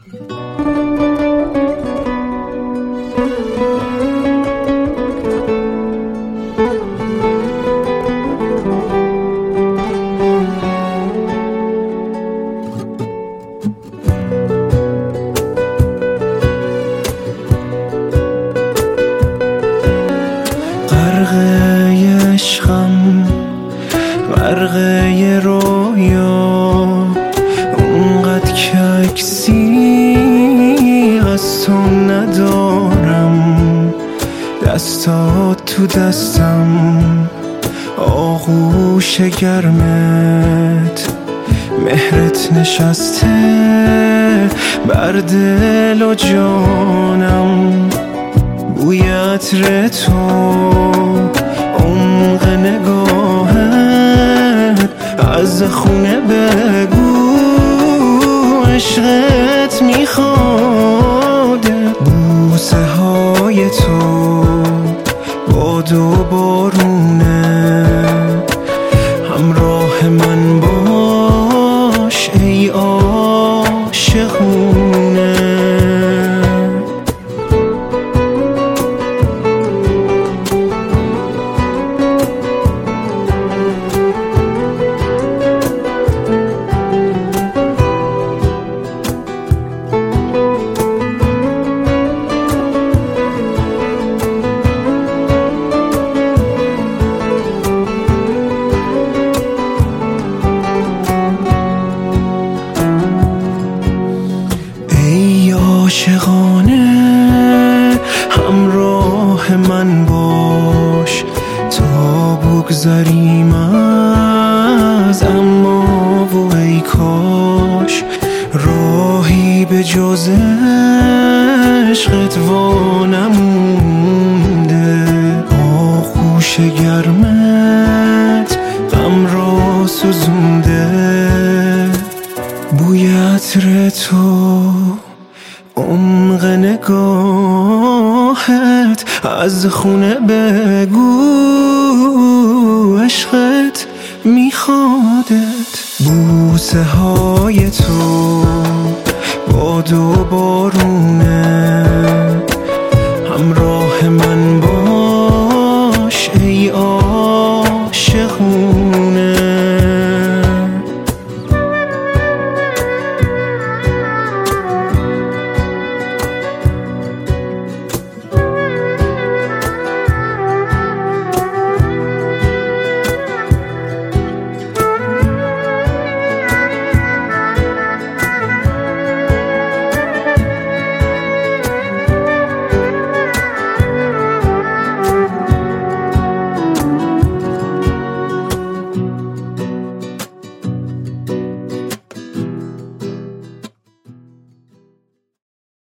غرقه عشقم، غرقه رویا، اونقدر که عکسی از تو ندارم، دستات تو دستم، آغوش گرمت، مهرت نشسته بر دل و جانم، بوی عطر تو، عمق نگاهت، از خونه بگو عشقت میخواده، بوسه های تو باد و بارونه، همراه من باش ای عاشقونه. عاشقانه همراه من باش تا بگذریم از اما و ای کاش، راهی به جز عشقت وانمونده، آغوش گرمت غم را سوزونده، بوی عطر تو، عمق نگاهت، از خونه بگو عشقت میخوادت، بوسه های تو باد و بارونه، همراه